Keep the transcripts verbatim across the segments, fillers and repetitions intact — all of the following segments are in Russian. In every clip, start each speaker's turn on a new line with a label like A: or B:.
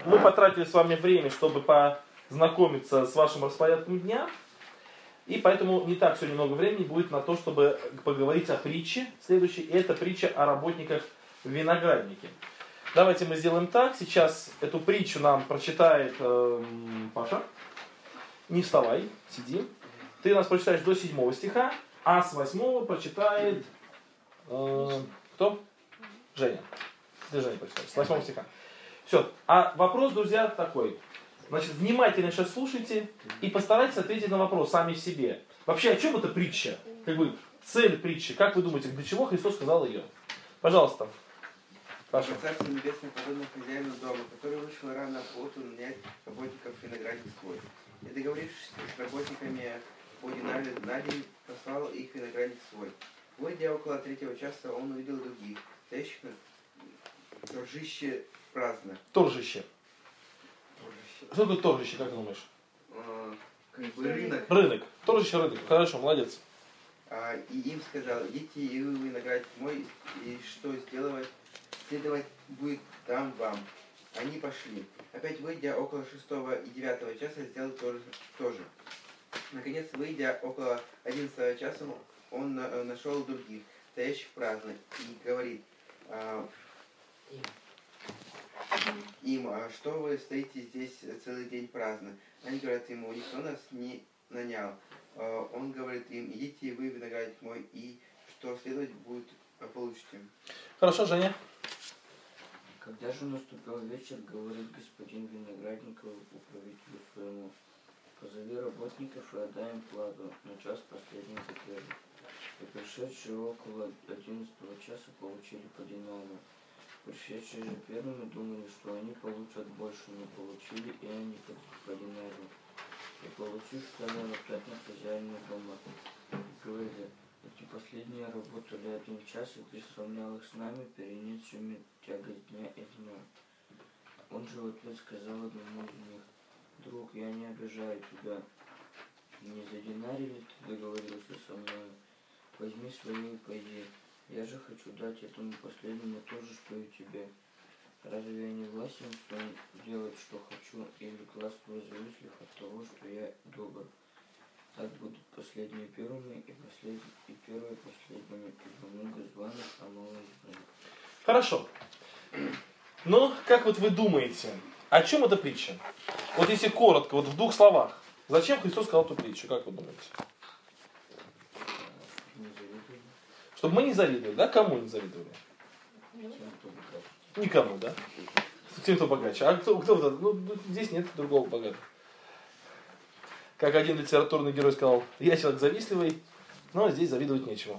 A: мы потратили с вами время, чтобы познакомиться с вашим распорядком дня. И поэтому не так сегодня много времени будет на то, чтобы поговорить о притче следующей. И это притча о работниках в винограднике. Давайте мы сделаем так. Сейчас эту притчу нам прочитает э, Паша. Не вставай, сиди. Ты у нас прочитаешь до седьмого стиха, а с восьмого прочитает э, кто? Женя. Ты, Женя, прочитаешь. С восьмого стиха. Все. А вопрос, друзья, такой. Значит, внимательно сейчас слушайте и постарайтесь ответить на вопрос сами себе. Вообще, о чем эта притча? Как бы цель притчи. Как вы думаете, для чего Христос сказал ее? Пожалуйста. Паша.
B: Царство небесное подобно хозяину дома, который вышел рано по утру нанять работников в виноградник свой. И договорившись с работниками по динарию дали, послал их в виноградник свой. Войдя около третьего часа, он увидел других, стоящих на торжище праздно.
A: Торжище. Что такое торжище, как ты думаешь?
B: А, как бы рынок.
A: Рынок. Торжище рынок. Хорошо, молодец.
B: А, и им сказал: идите и вы виноградник мой, и что сделать, следовать будет там вам. Они пошли. Опять выйдя около шестого и девятого часа, сделал то же. То же. Наконец, выйдя около одиннадцатого часа, он нашел других, стоящих праздно, и говорит а, им: а что вы стоите здесь целый день праздно? Они говорят ему: никто нас не нанял. А, он говорит им: идите вы, виноградник мой, и что следовать будет, получите.
A: Хорошо, Женя.
C: Когда же наступил вечер, говорит господин виноградника управителю своему: позови работников и отдай им плату на час последний за первый. И пришедшие около одиннадцатого часа получили по динару. Пришедшие же первыми думали, что они получат больше, но получили и они по, по динару. И получив, стали роптать на хозяина дома. И говорили: эти последние работали один час, и ты сравнял их с нами, перенесшими тягость дня и дня. Он же в ответ сказал одному из них: друг, я не обижаю тебя. Не за динарий ли ты договорился со мной? Возьми свою и пойди. Я же хочу дать этому последнему то же, что и тебе. Разве я не властен делать, что хочу, или глаз твой завислив от того, что я добр? Так будут последние первыми, и, послед... и первые последними, ибо много званых, а мало избранных.
A: Хорошо. Ну, как вот вы думаете, о чем эта притча? Вот если коротко, вот в двух словах, зачем Христос сказал эту притчу, как вы думаете? Чтобы мы не завидовали, да? Кому не завидовали? Никому, да? Тем, кто богаче. А кто, кто ну, здесь нет другого богатого. Как один литературный герой сказал: я человек завистливый, но здесь завидовать нечему.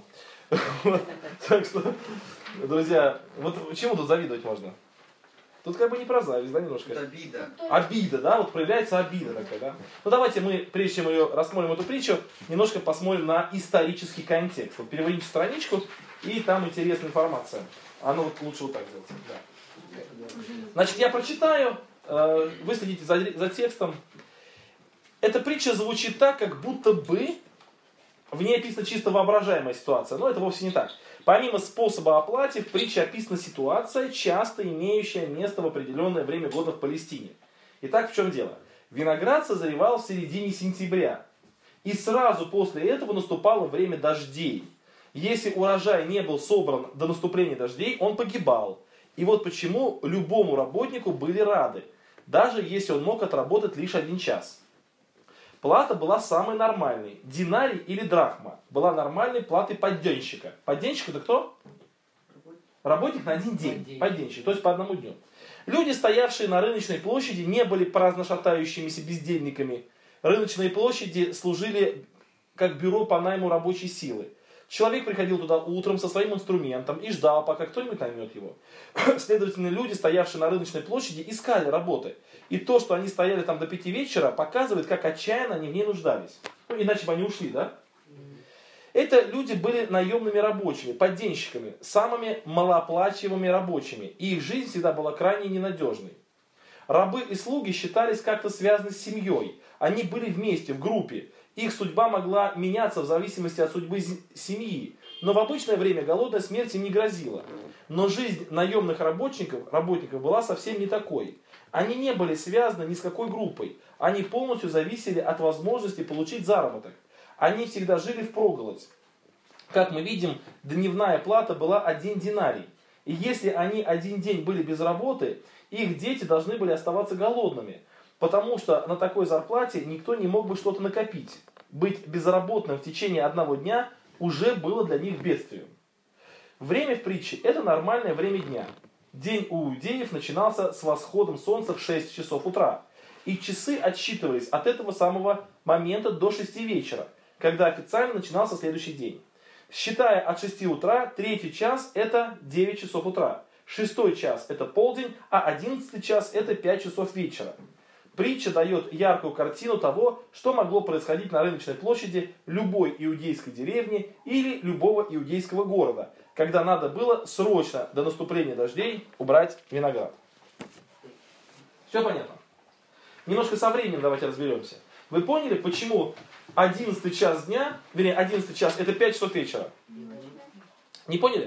A: Так что, друзья, вот чему тут завидовать можно? Тут как бы не про зависть, да, немножко?
B: Это обида.
A: Обида, да, вот проявляется обида такая, да. Ну давайте мы, прежде чем мы рассмотрим эту притчу, немножко посмотрим на исторический контекст. Вот переверните страничку, и там интересная информация. А ну вот лучше вот так сделать. Да. Значит, я прочитаю, вы следите за, за текстом. Эта притча звучит так, как будто бы в ней описана чисто воображаемая ситуация, но это вовсе не так. Помимо способа оплаты, в притче описана ситуация, часто имеющая место в определенное время года в Палестине. Итак, в чем дело? Виноград созревал в середине сентября. И сразу после этого наступало время дождей. Если урожай не был собран до наступления дождей, он погибал. И вот почему любому работнику были рады, даже если он мог отработать лишь один час. Плата была самой нормальной. Динарий или драхма была нормальной платой подденщика. Подденщик это кто? Работник на один день. Подденщик, то есть по одному дню. Люди, стоявшие на рыночной площади, не были праздно шатающимися бездельниками. Рыночные площади служили как бюро по найму рабочей силы. Человек приходил туда утром со своим инструментом и ждал, пока кто-нибудь наймет его. Следовательно, люди, стоявшие на рыночной площади, искали работы. И то, что они стояли там до пяти вечера, показывает, как отчаянно они в ней нуждались. Ну, иначе бы они ушли, да? Это люди были наемными рабочими, подденщиками, самыми малооплачиваемыми рабочими. И их жизнь всегда была крайне ненадежной. Рабы и слуги считались как-то связаны с семьей. Они были вместе, в группе. Их судьба могла меняться в зависимости от судьбы семьи. Но в обычное время голодная смерть им не грозила. Но жизнь наемных работников, работников была совсем не такой. Они не были связаны ни с какой группой. Они полностью зависели от возможности получить заработок. Они всегда жили впроголодь. Как мы видим, дневная плата была один динарий. И если они один день были без работы, их дети должны были оставаться голодными. Потому что на такой зарплате никто не мог бы что-то накопить. Быть безработным в течение одного дня уже было для них бедствием. Время в притче – это нормальное время дня. День у иудеев начинался с восходом солнца в шесть часов утра. И часы отсчитывались от этого самого момента до шести вечера, когда официально начинался следующий день. Считая от шести утра, третий час – это девять часов утра, шестой час – это полдень, а одиннадцатый час – это пять часов вечера. Притча дает яркую картину того, что могло происходить на рыночной площади любой иудейской деревни или любого иудейского города, когда надо было срочно до наступления дождей убрать виноград. Все понятно? Немножко со временем давайте разберемся. Вы поняли, почему одиннадцатый час дня, вернее, одиннадцатый час это пять часов вечера? Не поняли?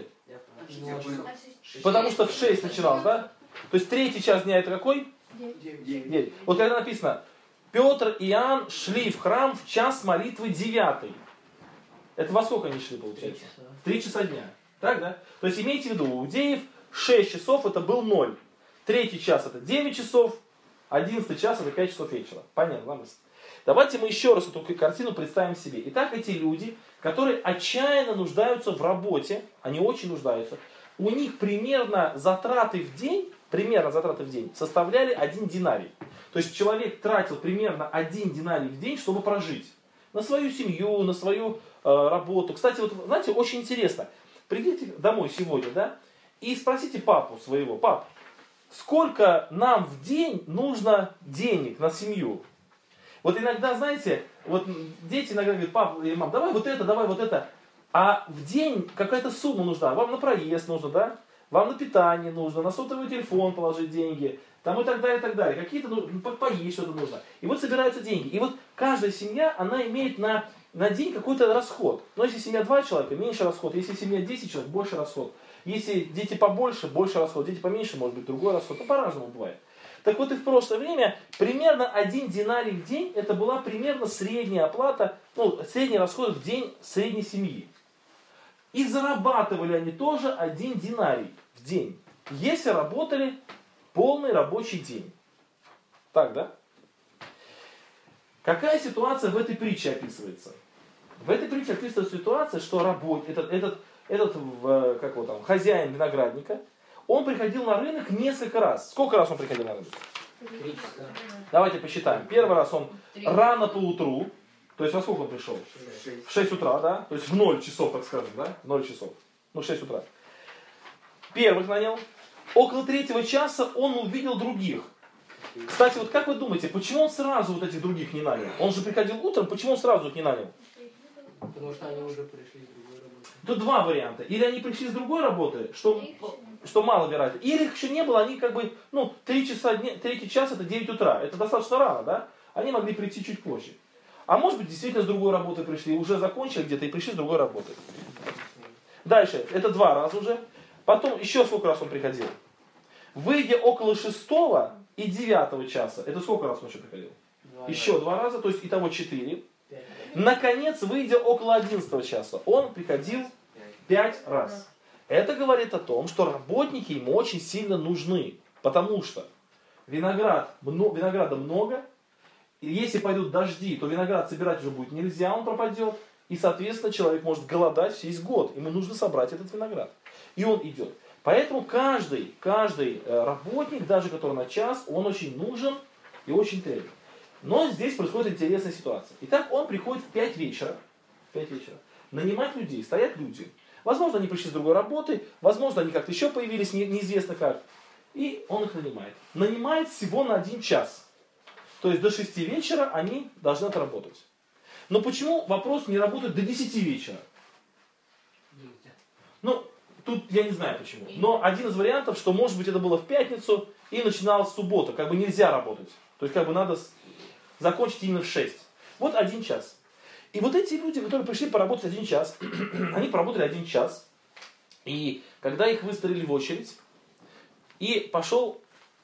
A: Потому что в шесть начиналось, да? То есть третий час дня это какой? девять. Вот когда написано, Петр и Иоанн шли в храм в час молитвы девятый. Это во сколько они шли, получается? Три часа дня. Так, да? То есть имейте в виду, у иудеев шесть часов это был ноль. Третий час это девять часов, одиннадцатый час это пять часов вечера. Понятно, да? Давайте мы еще раз эту картину представим себе. Итак, эти люди, которые отчаянно нуждаются в работе, они очень нуждаются, у них примерно затраты в день, примерно затраты в день составляли один динарий. То есть человек тратил примерно один динарий в день, чтобы прожить. На свою семью, на свою э, работу. Кстати, вот знаете, очень интересно. Придите домой сегодня, да, и спросите папу своего, пап, сколько нам в день нужно денег на семью? Вот иногда, знаете, вот дети иногда говорят, пап или мам, давай вот это, давай вот это. А в день какая-то сумма нужна. Вам на проезд нужно, да? Вам на питание нужно, на сотовый телефон положить деньги, там и так далее, и так далее. Какие-то, ну, поесть что-то нужно. И вот собираются деньги. И вот каждая семья, она имеет на, на день какой-то расход. Но если семья два человека, меньше расход. Если семья десять человек, больше расход. Если дети побольше, больше расход. Дети поменьше, может быть, другой расход. Ну, по-разному бывает. Так вот и в прошлое время примерно один динарий в день, это была примерно средняя оплата, ну, средний расход в день средней семьи. И зарабатывали они тоже один динарий в день, если работали полный рабочий день. Так, да? Какая ситуация в этой притче описывается? В этой притче описывается ситуация, что работ... этот, этот, этот как его там, хозяин виноградника, он приходил на рынок несколько раз. Сколько раз он приходил на рынок?
C: Три часа.
A: Давайте посчитаем. Первый раз он рано поутру. То есть во сколько он пришел? В шесть утра, да? То есть в ноль часов, так скажем, да? В ноль часов. Ну, в шесть утра. Первых нанял. Около третьего часа он увидел других. Кстати, вот как вы думаете, почему он сразу вот этих других не нанял? Он же приходил утром, почему он сразу их не нанял?
D: Потому что они уже пришли с другой работы.
A: Тут два варианта. Или они пришли с другой работы, что, что маловероятно. Или их еще не было, они как бы, ну, три часа дня, третий час это девять утра. Это достаточно рано, да? Они могли прийти чуть позже. А может быть, действительно с другой работы пришли, уже закончили где-то и пришли с другой работы. Дальше, это два раза уже. Потом еще сколько раз он приходил? Выйдя около шестого и девятого часа, это сколько раз он еще приходил?
D: Два
A: Еще
D: раза.
A: два раза, то есть итого четыре.
D: Пять.
A: Наконец, выйдя около одиннадцатого часа, он приходил пять раз. Это говорит о том, что работники ему очень сильно нужны. Потому что виноград, винограда много. И если пойдут дожди, то виноград собирать уже будет нельзя, он пропадет. И, соответственно, человек может голодать весь год. Ему нужно собрать этот виноград. И он идет. Поэтому каждый, каждый работник, даже который на час, он очень нужен и очень требует. Но здесь происходит интересная ситуация. Итак, он приходит в пять вечера. В пять вечера. Нанимать людей. Стоят люди. Возможно, они пришли с другой работы. Возможно, они как-то еще появились, не, неизвестно как. И он их нанимает. Нанимает всего на один час. То есть до шести вечера они должны отработать. Но почему вопрос не работает до десяти вечера? Ну, тут я не знаю почему. Но один из вариантов, что может быть это было в пятницу и начиналась суббота. Как бы нельзя работать. То есть как бы надо закончить именно в шесть. Вот один час. И вот эти люди, которые пришли поработать один час, они поработали один час. И когда их выстроили в очередь, и пошел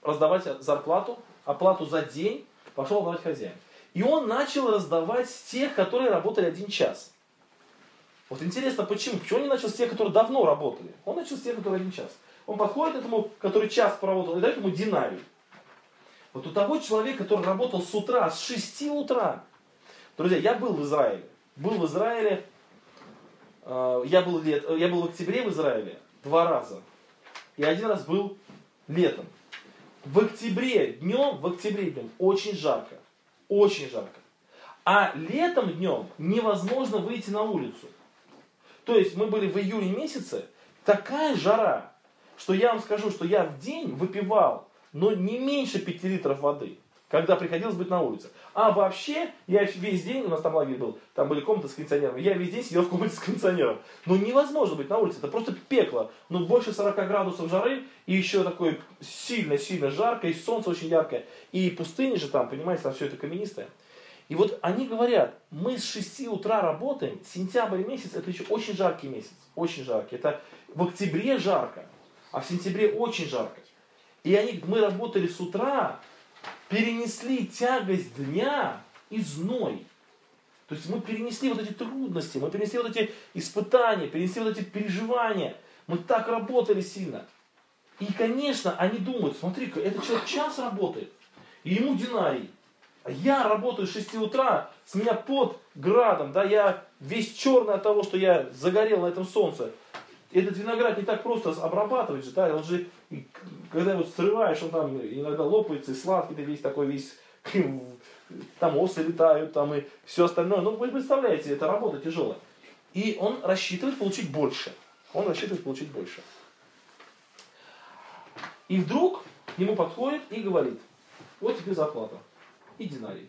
A: раздавать зарплату, оплату за день пошел раздавать хозяин. И он начал раздавать с тех, которые работали один час. Вот интересно, почему? Почему он не начал с тех, которые давно работали? Он начал с тех, которые один час. Он подходит к этому, который час проработал, и дает ему динарий. Вот у того человека, который работал с утра, с шести утра. Друзья, я был в Израиле. Был в Израиле, э, я, был лет, я был в октябре в Израиле два раза. И один раз был летом. В октябре днем, в октябре днем очень жарко. Очень жарко. А летом днем невозможно выйти на улицу. То есть мы были в июле месяце, такая жара, что я вам скажу, что я в день выпивал, но не меньше пяти литров воды, когда приходилось быть на улице. А вообще, я весь день, у нас там лагерь был, там были комнаты с кондиционером, я весь день сидел в комнате с кондиционером. Ну невозможно быть на улице, это просто пекло. Ну больше сорока градусов жары, и еще такое сильно-сильно жарко, и солнце очень яркое. И пустыня же там, понимаете, там все это каменистое. И вот они говорят, мы с шести утра работаем, сентябрь месяц, это еще очень жаркий месяц, очень жаркий. Это в октябре жарко, а в сентябре очень жарко. И они, мы работали с утра, перенесли тягость дня и зной. То есть мы перенесли вот эти трудности, мы перенесли вот эти испытания, перенесли вот эти переживания. Мы так работали сильно. И, конечно, они думают, смотри-ка, этот человек час работает, и ему динарий. А я работаю с шести утра, с меня под градом, да, я весь черный от того, что я загорел на этом солнце. Этот виноград не так просто обрабатывать же, да, он же, когда его срываешь, он там иногда лопается, и сладкий, ты весь такой, весь, там осы летают, там и все остальное. Ну, вы представляете, это работа тяжелая. И он рассчитывает получить больше. Он рассчитывает получить больше. И вдруг к нему подходит и говорит, вот тебе зарплата. И динарий.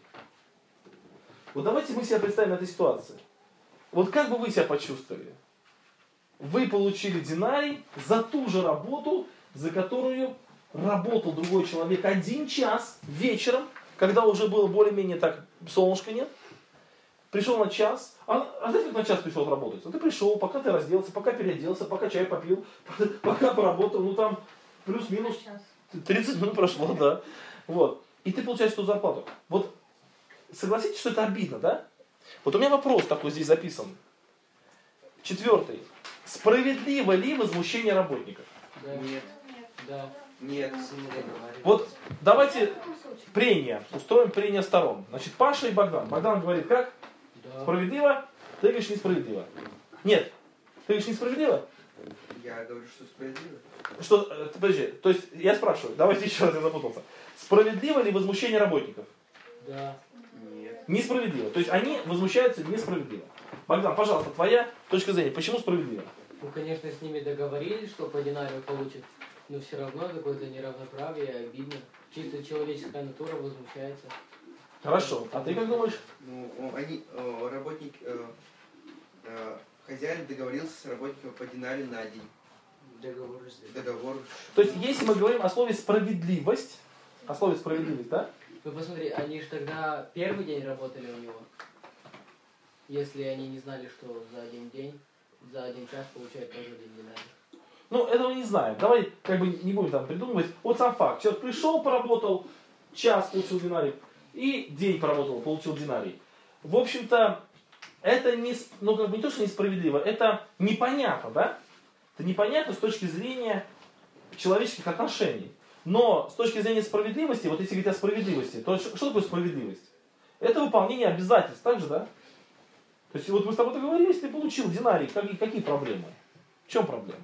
A: Вот давайте мы себя представим в этой ситуации. Вот как бы вы себя почувствовали? Вы получили динарий за ту же работу, за которую работал другой человек один час вечером, когда уже было более-менее так, солнышка нет. Пришел на час. А, а знаете, как на час пришел работать? А ты пришел, пока ты разделся, пока переоделся, пока чай попил, пока поработал, ну там плюс-минус тридцать минут прошло, да. Вот. И ты получаешь эту зарплату. Вот согласитесь, что это обидно, да? Вот у меня вопрос такой здесь записан. Четвертый. Справедливо ли возмущение работников?
D: Да.
B: Нет.
D: Да.
B: Нет.
A: Вот давайте прения. Устроим прения сторон. Значит, Паша и Богдан. Богдан говорит как?
D: Да.
A: Справедливо? Ты говоришь несправедливо. Нет. Ты говоришь несправедливо?
B: Я говорю, что справедливо.
A: Что, э, подожди, то есть я спрашиваю, давайте еще раз, я запутался. Справедливо ли возмущение работников?
D: Да.
B: Нет.
A: Несправедливо. То есть они возмущаются несправедливо. Богдан, пожалуйста, твоя точка зрения. Почему справедливо?
D: Ну, конечно, с ними договорились, что по динарию получат, но все равно какое-то неравноправие, обидно. Чисто человеческая натура возмущается.
A: Хорошо. А ты как думаешь?
B: Ну, о, они, о, работник, э, э, хозяин договорился с работником по динарию на день.
C: Договор.
B: Договор.
A: То есть, если мы говорим о слове справедливость, о слове справедливость, да?
D: Ну, посмотри, они же тогда первый день работали у него. Если они не знали, что за один день, за один час получают тоже один динарий.
A: Ну, этого не знаю. Давай как бы не будем там придумывать. Вот сам факт. Человек пришел, поработал, час получил динарий, и день поработал, получил динарий. В общем-то, это не, ну, как бы не то, что несправедливо, это непонятно, да? Это непонятно с точки зрения человеческих отношений. Но с точки зрения справедливости, вот если говорить о справедливости, то что такое справедливость? Это выполнение обязательств, так же, да? То есть вот мы с тобой договорились, ты получил динарий, какие, какие проблемы? В чем проблема?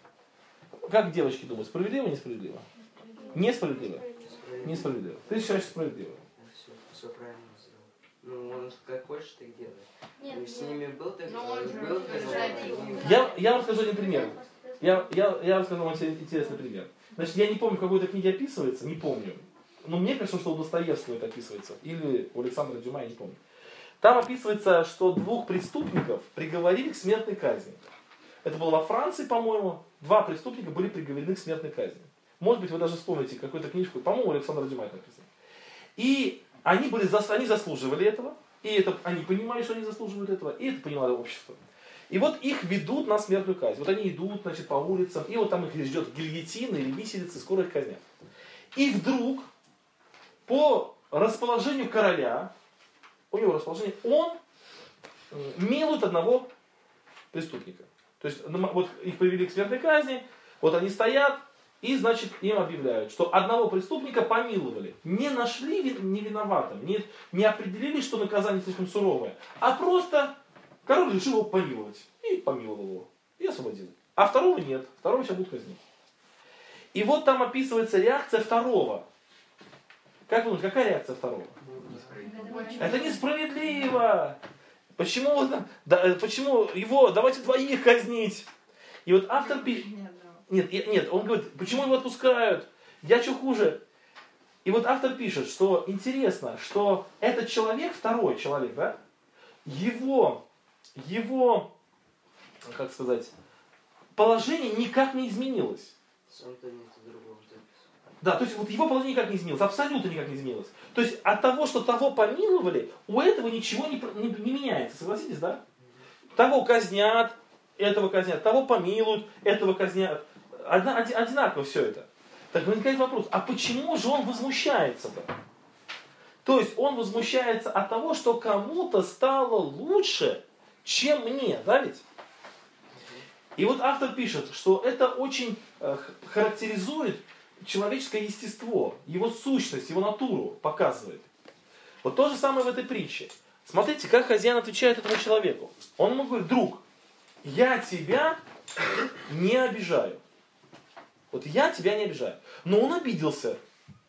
A: Как девочки думают, справедливо или несправедливо? Несправедливо. Несправедливо. Ты считаешь справедливо.
C: Все, все правильно сделал. Ну, он как хочешь, так делай.
E: Нет,
C: Ты с
E: нет.
C: ними был, так
E: Но он же
C: был, так
E: утверждает
C: делай.
E: его.
A: Я, я вам скажу один пример. Я, я, я расскажу вам интересный пример. Значит, я не помню, в какой-то книге описывается, не помню. Но мне кажется, что у Достоевского это описывается. Или у Александра Дюма, я не помню. Там описывается, что двух преступников приговорили к смертной казни. Это было во Франции, по-моему. Два преступника были приговорены к смертной казни. Может быть, вы даже вспомните какую-то книжку. По-моему, у Александра Дюма это написано. И они, были, они заслуживали этого. И это, они понимали, что они заслуживают этого. И это понимало общество. И вот их ведут на смертную казнь. Вот они идут, значит, по улицам. И вот там их ждет гильотина или виселица, скоро их казнят. И вдруг, по расположению короля, у него расположение, он милует одного преступника. То есть вот их привели к смертной казни, вот они стоят, и, значит, им объявляют, что одного преступника помиловали. Не нашли невиноватым, не, не определили, что наказание слишком суровое, а просто король решил его помиловать. И помиловал его. И освободил. А второго нет. Второго сейчас будут казнить. И вот там описывается реакция второго. Как вы думаете, какая реакция второго? Это несправедливо. Почему, да, почему его, давайте двоих казнить? И вот автор пишет... Нет, нет, он говорит, почему его отпускают? Я что хуже? И вот автор пишет, что интересно, что этот человек, второй человек, да, его, его, как сказать, положение никак не изменилось. Да, то есть вот его положение никак не изменилось, абсолютно никак не изменилось. То есть от того, что того помиловали, у этого ничего не, не, не меняется, согласитесь, да? Того казнят, этого казнят, того помилуют, этого казнят. Одна, одинаково все это. Так возникает вопрос, а почему же он возмущается-то? То есть он возмущается от того, что кому-то стало лучше, чем мне, да ведь? И вот автор пишет, что это очень э, характеризует человеческое естество, его сущность, его натуру показывает. Вот то же самое в этой притче. Смотрите, как хозяин отвечает этому человеку. Он ему говорит, друг, я тебя не обижаю. Вот я тебя не обижаю. Но он обиделся.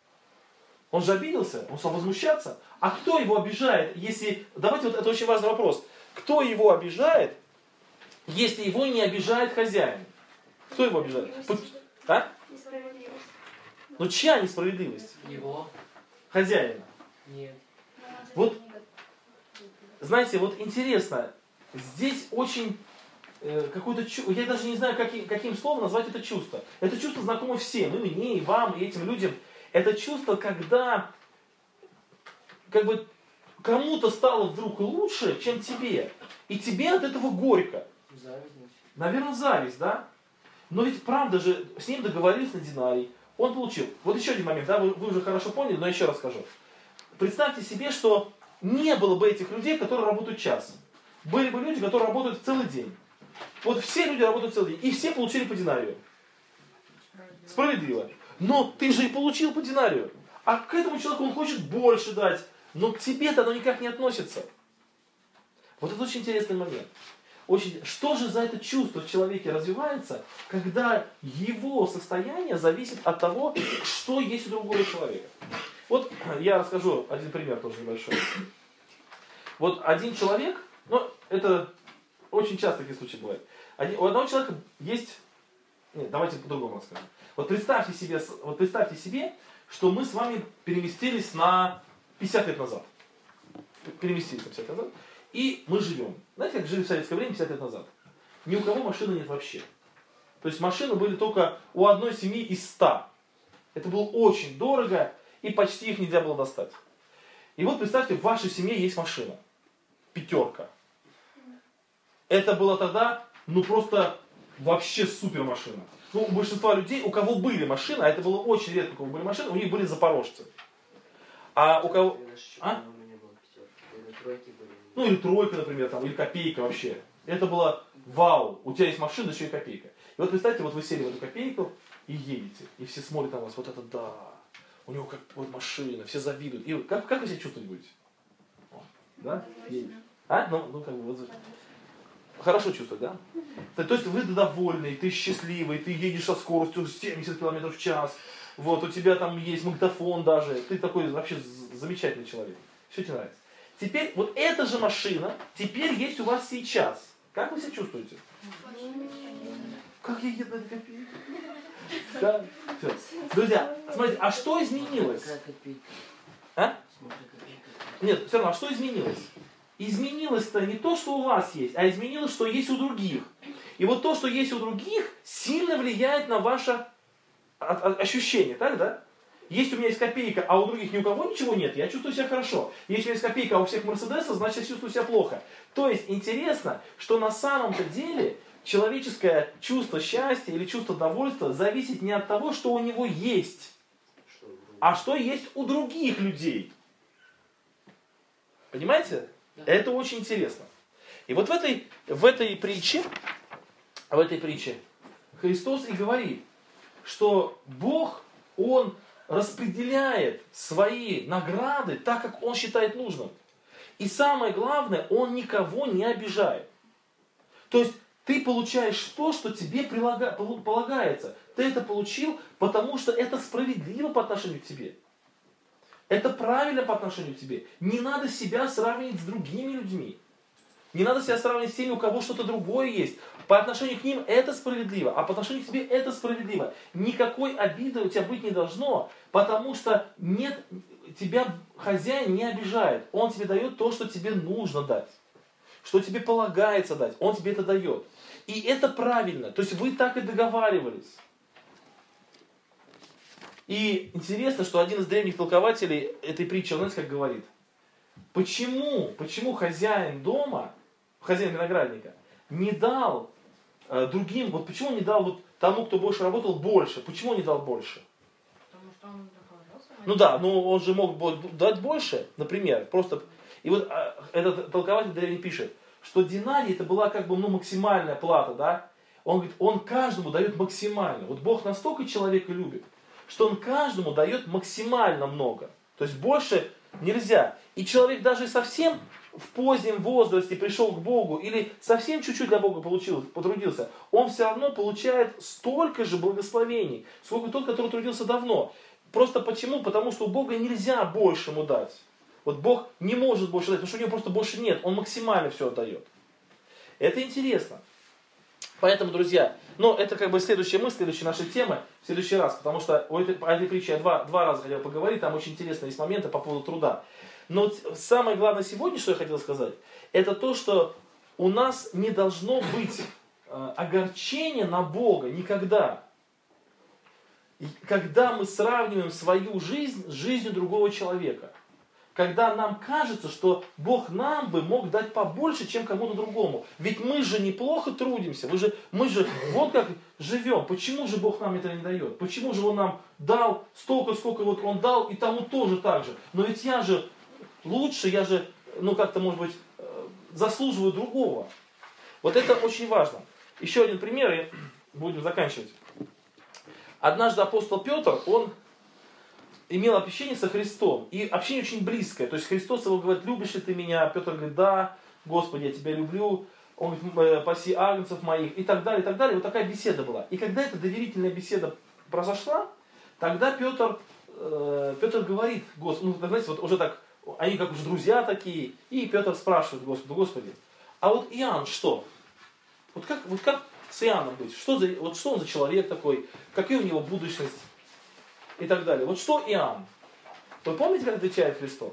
A: Он же обиделся, он стал возмущаться. А кто его обижает, если... Давайте, вот это очень важный вопрос. Кто его обижает, если его не обижает хозяин? Кто его обижает? А?
E: Несправедливость.
A: Ну чья несправедливость?
D: Его.
A: Хозяина.
D: Нет.
A: Вот, знаете, вот интересно, здесь очень... какое-то чувство, я даже не знаю, каким, каким словом назвать это чувство. Это чувство знакомо всем, и мне, и вам, и этим людям. Это чувство, когда как бы кому-то стало вдруг лучше, чем тебе. И тебе от этого горько.
D: Зависть, значит.
A: Наверное, зависть, да? Но ведь правда же, с ним договорились на динарий, он получил. Вот еще один момент, да, вы, вы уже хорошо поняли, но еще раз скажу. Представьте себе, что не было бы этих людей, которые работают час. Были бы люди, которые работают целый день. Вот все люди работают целый день, и все получили по динарию. Справедливо. Но ты же и получил по динарию. А к этому человеку он хочет больше дать. Но к тебе-то оно никак не относится. Вот это очень интересный момент. Очень... Что же за это чувство в человеке развивается, когда его состояние зависит от того, что есть у другого человека? Вот я расскажу один пример тоже небольшой. Вот один человек, ну это очень часто такие случаи бывают. Один, у одного человека есть... Нет, давайте по-другому расскажем. Вот представьте себе, вот представьте себе, что мы с вами переместились на пятьдесят лет назад. Переместились на пятьдесят лет назад. И мы живем. Знаете, как жили в советское время пятьдесят лет назад? Ни у кого машины нет вообще. То есть машины были только у одной семьи из ста. Это было очень дорого, и почти их нельзя было достать. И вот представьте, в вашей семье есть машина. Пятерка. Это было тогда, ну просто вообще супер машина. Ну, у большинства людей, у кого были машины, а это было очень редко, у кого были машины, у них были запорожцы. А у кого... А? Ну или тройка, например, там, или копейка вообще. Это было вау, у тебя есть машина, еще и копейка. И вот представьте, вот вы сели в эту копейку и едете. И все смотрят на вас, вот это да, у него как вот машина, все завидуют. И как, как вы себя чувствовать будете? Да? А? Ну, ну как бы вот... Хорошо чувствовать, да? То есть вы довольный, ты счастливый, ты едешь со скоростью семьдесят километров в час, вот, у тебя там есть магнитофон даже, ты такой вообще замечательный человек. Все тебе нравится. Теперь вот эта же машина теперь есть у вас сейчас. Как вы себя чувствуете? Как я еду на этой копейке? Да? Все. Друзья, смотрите, а что изменилось? А? Нет, все равно, а что изменилось? Изменилось-то не то, что у вас есть, а изменилось, что есть у других. И вот то, что есть у других, сильно влияет на ваше ощущение, так, да? Если у меня есть копейка, а у других ни у кого ничего нет, я чувствую себя хорошо. Если у меня есть копейка, а у всех Мерседеса, значит я чувствую себя плохо. То есть интересно, что на самом-то деле человеческое чувство счастья или чувство довольства зависит не от того, что у него есть, а что есть у других людей. Понимаете?
D: Да.
A: Это очень интересно. И вот в этой, в этой притче, в этой притче Христос и говорит, что Бог, Он распределяет свои награды так, как Он считает нужным. И самое главное, Он никого не обижает. То есть ты получаешь то, что тебе прилага, полагается. Ты это получил, потому что это справедливо по отношению к тебе. Это правильно по отношению к тебе. Не надо себя сравнивать с другими людьми. Не надо себя сравнивать с теми, у кого что-то другое есть. По отношению к ним это справедливо, а по отношению к тебе это справедливо. Никакой обиды у тебя быть не должно, потому что нет, тебя хозяин не обижает. Он тебе дает то, что тебе нужно дать. Что тебе полагается дать. Он тебе это дает. И это правильно. То есть вы так и договаривались. И интересно, что один из древних толкователей этой притчи, он, знаете, как говорит? Почему, почему хозяин дома, хозяин виноградника, не дал э, другим, вот почему он не дал вот тому, кто больше работал, больше? Почему он не дал больше?
E: Потому что он договорился.
A: Ну да, ну он же мог дать больше, например, просто... И вот э, этот толкователь древний пишет, что динарий это была как бы ну, максимальная плата, да? Он говорит, он каждому дает максимально. Вот Бог настолько человека любит, что он каждому дает максимально много. То есть больше нельзя. И человек даже совсем в позднем возрасте пришел к Богу, или совсем чуть-чуть для Бога получил, потрудился, он все равно получает столько же благословений, сколько тот, который трудился давно. Просто почему? Потому что у Бога нельзя больше ему дать. Вот Бог не может больше дать, потому что у него просто больше нет. Он максимально все отдает. Это интересно. Поэтому, друзья, ну это как бы следующая мысль, следующая наша тема, в следующий раз, потому что о этой, о этой притче я два, два раза хотел поговорить, там очень интересные есть моменты по поводу труда. Но вот самое главное сегодня, что я хотел сказать, это то, что у нас не должно быть э, огорчения на Бога никогда. И когда мы сравниваем свою жизнь с жизнью другого человека. Когда нам кажется, что Бог нам бы мог дать побольше, чем кому-то другому. Ведь мы же неплохо трудимся, мы же, мы же вот как живем. Почему же Бог нам это не дает? Почему же Он нам дал столько, сколько вот Он дал, и тому тоже так же? Но ведь я же лучше, я же, ну как-то, может быть, заслуживаю другого. Вот это очень важно. Еще один пример, и будем заканчивать. Однажды апостол Петр, он... имел общение со Христом. И общение очень близкое. То есть Христос его говорит, любишь ли ты меня? Петр говорит, да, Господи, я тебя люблю. Он говорит, паси агнцев моих. И так далее, и так далее. Вот такая беседа была. И когда эта доверительная беседа произошла, тогда Петр, э, Петр говорит, Господи, ну, знаете, вот уже так, они как уже друзья такие. И Петр спрашивает Господу, Господи, а вот Иоанн что? Вот как, вот как с Иоанном быть? Что, за, вот что он за человек такой? Какая у него будущность? И так далее. Вот что Иоанн? Вы помните, как отвечает Христос?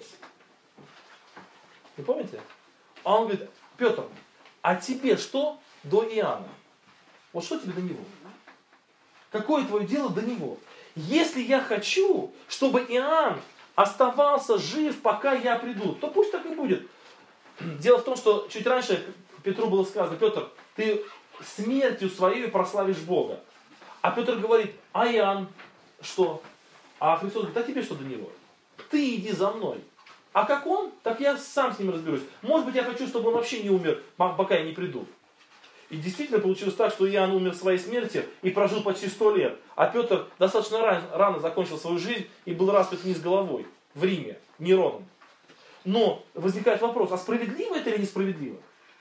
A: Вы помните? А он говорит, Петр, а тебе что до Иоанна? Вот что тебе до него? Какое твое дело до него? Если я хочу, чтобы Иоанн оставался жив, пока я приду, то пусть так и будет. Дело в том, что чуть раньше Петру было сказано, Петр, ты смертью своей прославишь Бога. А Петр говорит, а Иоанн что? А Христос говорит, а тебе что до него? Ты иди за мной. А как он, так я сам с ним разберусь. Может быть, я хочу, чтобы он вообще не умер, пока я не приду. И действительно получилось так, что Иоанн умер своей смертью и прожил почти сто лет. А Петр достаточно рано, рано закончил свою жизнь и был распят вниз головой в Риме, Нероном. Но возникает вопрос, а справедливо это или несправедливо?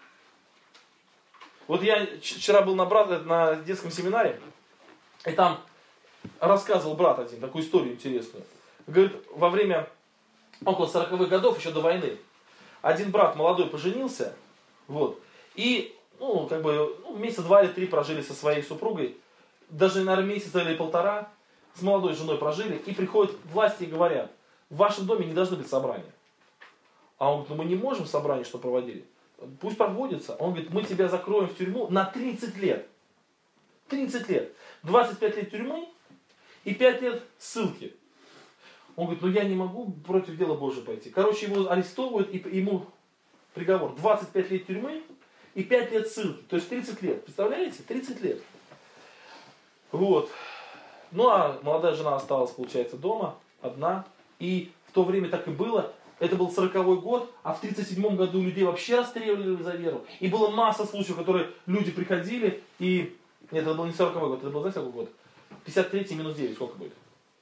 A: Вот я вчера был на, брат, на детском семинаре, и там рассказывал брат один такую историю интересную. Говорит, во время около сороковых годов, еще до войны, один брат молодой поженился, вот, и ну, как бы, ну, месяца два или три прожили со своей супругой, даже, наверное, месяца или полтора с молодой женой прожили, и приходят власти и говорят, в вашем доме не должны быть собрания. А он говорит, ну мы не можем собрание, что проводили. Пусть проводится. Он говорит, мы тебя закроем в тюрьму на тридцать лет. тридцать лет. двадцать пять лет тюрьмы и пять лет ссылки. Он говорит, ну я не могу против дела Божьего пойти. Короче, его арестовывают, и ему приговор двадцать пять лет тюрьмы и пять лет ссылки. То есть тридцать лет. Представляете? тридцать лет. Вот. Ну а молодая жена осталась, получается, дома. Одна. И в то время так и было. Это был сороковой год, а в тридцать седьмом году людей вообще расстреливали за веру. И было масса случаев, в которые люди приходили и... Нет, это был не сороковой год, это был, знаете, какой год? пятьдесят третий минус девять, сколько будет?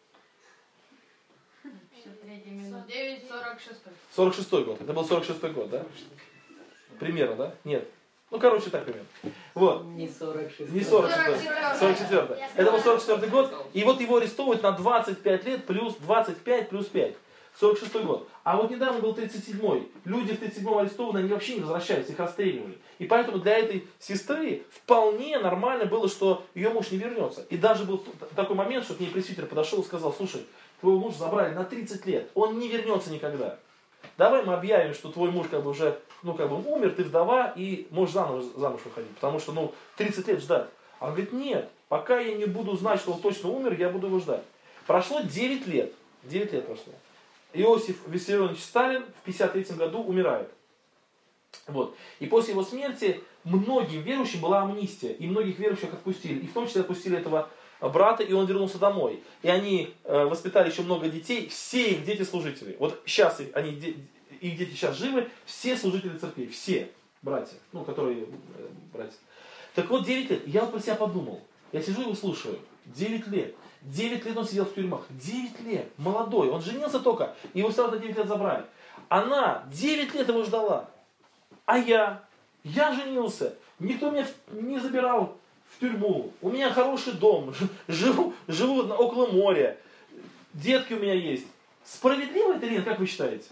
E: пятьдесят три минус девять, сорок шесть.
A: сорок шестой год. Это был сорок шестой год, да? Примерно, да? Нет. Ну, короче, так примерно. Вот.
D: Не сорок шесть.
A: Не сорок шестой. сорок четвёртый. Это был сорок четвёртый год. И вот его арестовывают на двадцать пять лет плюс двадцать пять плюс пять. сорок шестой год. А вот недавно был тридцать седьмой. Люди в тридцать седьмом арестованы, они вообще не возвращаются, их расстреливали. И поэтому для этой сестры вполне нормально было, что ее муж не вернется. И даже был такой момент, что к ней пресвитер подошел и сказал: слушай, твоего мужа забрали на тридцать лет, он не вернется никогда. Давай мы объявим, что твой муж как бы уже, ну как бы умер, ты вдова, и можешь заново замуж выходить. Потому что, ну, тридцать лет ждать. А он говорит: нет, пока я не буду знать, что он точно умер, я буду его ждать. Прошло девять лет. девять лет прошло. Иосиф Виссарионович Сталин в пятьдесят третьем году умирает. Вот. И после его смерти многим верующим была амнистия. И многих верующих отпустили. И в том числе отпустили этого брата, и он вернулся домой. И они э, воспитали еще много детей. Все их дети служители. Вот сейчас их, они, их дети сейчас живы. Все служители церкви. Все братья. Ну, которые э, братья. Так вот, девять лет. Я вот про себя подумал. Я сижу и его слушаю. девять лет. девять лет он сидел в тюрьмах. девять лет. Молодой. Он женился только. И его сразу на девять лет забрали. Она девять лет его ждала. А я? Я женился. Никто меня не забирал в тюрьму. У меня хороший дом. Живу, живу около моря. Детки у меня есть. Справедливо это, Лен, как вы считаете?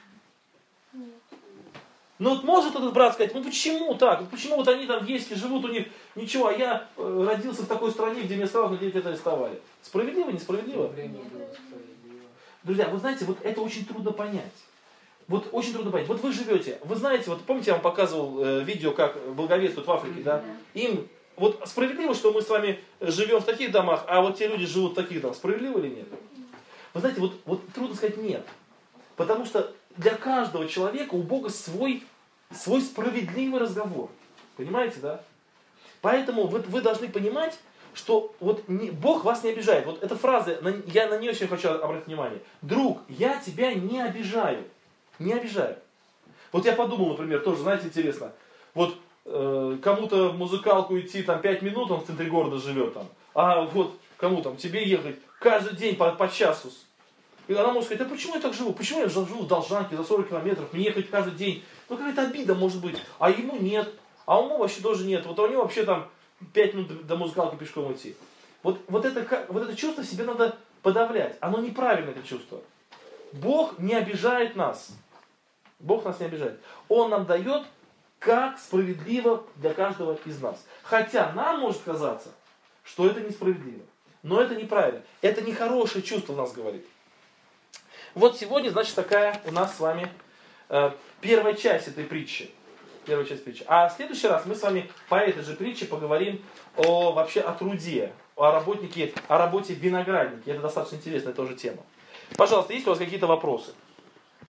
A: Ну вот может этот брат сказать: ну почему так? Почему вот они там в Ейске живут, у них ничего, а я э, родился в такой стране, где меня сразу на девять лет арестовали. Справедливо, несправедливо?
D: Время было справедливо.
A: Друзья, вы знаете, вот это очень трудно понять. Вот очень трудно понять. Вот вы живете, вы знаете, вот помните, я вам показывал э, видео, как благовествуют в Африке, да? Им вот справедливо, что мы с вами живем в таких домах, а вот те люди живут в таких домах. Справедливо или нет? Вы знаете, вот, вот трудно сказать нет. Потому что для каждого человека у Бога свой, свой справедливый разговор. Понимаете, да? Поэтому вы, вы должны понимать, что вот не, Бог вас не обижает. Вот эта фраза, на, я на нее сегодня хочу обратить внимание. Друг, я тебя не обижаю. Не обижаю. Вот я подумал, например, тоже, знаете, интересно. Вот э, кому-то в музыкалку идти там пять минут, он в центре города живет там. А вот кому там, тебе ехать каждый день по, по часу. И она может сказать: а почему я так живу? Почему я живу в Должанке за сорок километров? Мне ехать каждый день. Ну какая-то обида может быть. А ему нет. А ему вообще тоже нет. Вот у него вообще там пять минут до музыкалки пешком идти. Вот, вот, это, вот это чувство себе надо подавлять. Оно неправильное, это чувство. Бог не обижает нас. Бог нас не обижает. Он нам дает, как справедливо для каждого из нас. Хотя нам может казаться, что это несправедливо. Но это неправильно. Это нехорошее чувство у нас говорит. Вот сегодня, значит, такая у нас с вами э, первая часть этой притчи. Первая часть притчи. А в следующий раз мы с вами по этой же притче поговорим о, вообще о труде, о работнике, о работе виноградника. Это достаточно интересная тоже тема. Пожалуйста, есть у вас какие-то вопросы?